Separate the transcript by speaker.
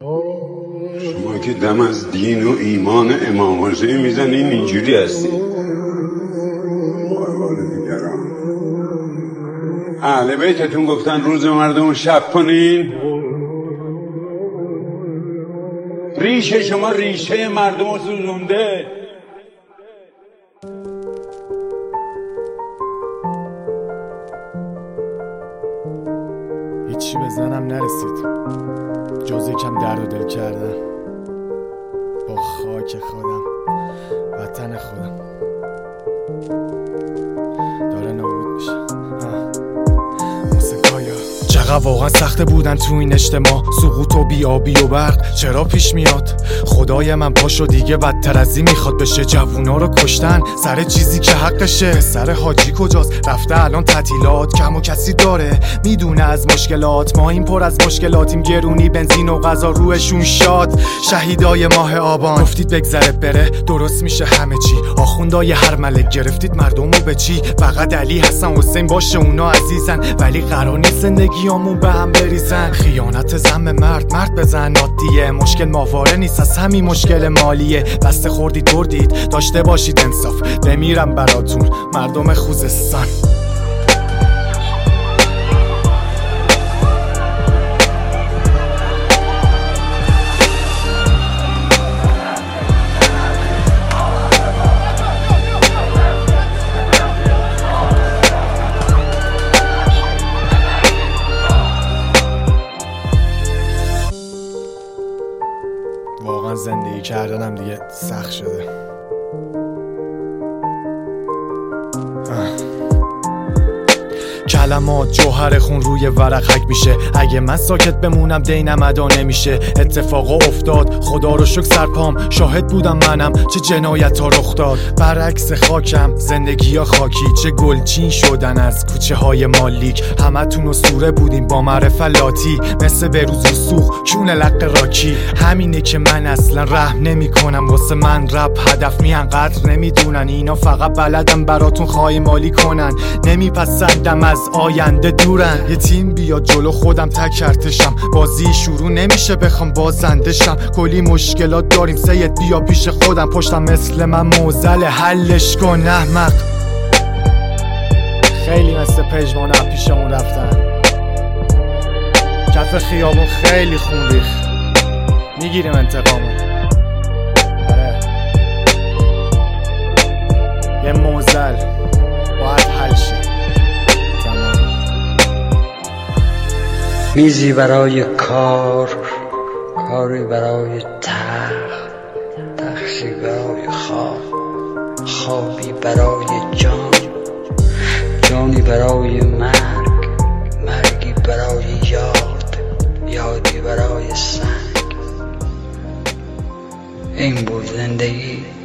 Speaker 1: شما که دم از دین و ایمان امام حسین میزنین اینجوری هستی. اهل بیتتون گفتن روز مردم شب کنین. ریشه شما ریشه مردم رو سوزونده.
Speaker 2: هیچی به ذهنم نرسید جز یکم درد و دل کردن با خاک خودم، وطن خودم داره نابود میشه. چقدر واقعا سخته بودن تو این اجتماع، سقوط و بیابی و برق چرا پیش میاد؟ خدای من پاشو دیگه بدتر از این میخواد بشه. جوونا رو کشتن سر چیزی که حقشه. سر حاجی کجاست؟ رفته الان تعطیلات. کم و کسی داره میدونه از مشکلات. ما این پر از مشکلاتیم، گرونی بنزین و غذا روشون شاد. شهیدای ماه آبان گفتید بگذره بره درست میشه همه چی. آخوندای هر ملک گرفتید مردمو به چی؟ فقط علی حسن حسین باشه اونا عزیزن، ولی قرار نیست زندگیامون به هم بریزن. خیانت ذم مرد بزن عادیه. مشکل ماواره نیست از همین مشکل مالیه. بسته خوردید بردید داشته باشید انصاف. بمیرم براتون مردم خوزستان. واقعا زندگی کردنم دیگه سخت شده. کلمات جوهر خون روی ورق حک میشه. اگه من ساکت بمونم دینم ادا نمیشه. اتفاقا افتاد خدا رو شکر سرپام شاهد بودم منم چه جنایت ها رخ داد. برعکس خاکم زندگی ها خاکی، چه گلچین شدن از کوچه های مالیک. همتون اسطوره بودیم با معرف لاتی، مثل بروز و سوخ کون لق راکی. همینه که من اصلا رحم نمی کنم. واسه من رپ هدف میان قدر نمیدونن. اینا فقط بلدم براتون خواهی مالی کنن. نمیپسندم از آینده دورن. یه تیم بیاد جلو خودم تک ارتشم. بازی شروع نمیشه بخوام بازنده شم. کلی مشکلات داریم سید بیا پیش خودم. پشتم مثل من موزل حلش کن احمق. خیلی مثل پژمان هم پیشمون رفتن. کف خیابون خیلی خون ریخت. میگیریم انتقامو. یه موزل باید حل شه.
Speaker 3: میزی برای کار، کاری برای تخت، تختی برای خواب، خوابی برای جان، جانی برای مرگ، مرگی برای یاد، یادی برای سنگ. این بود زندگی.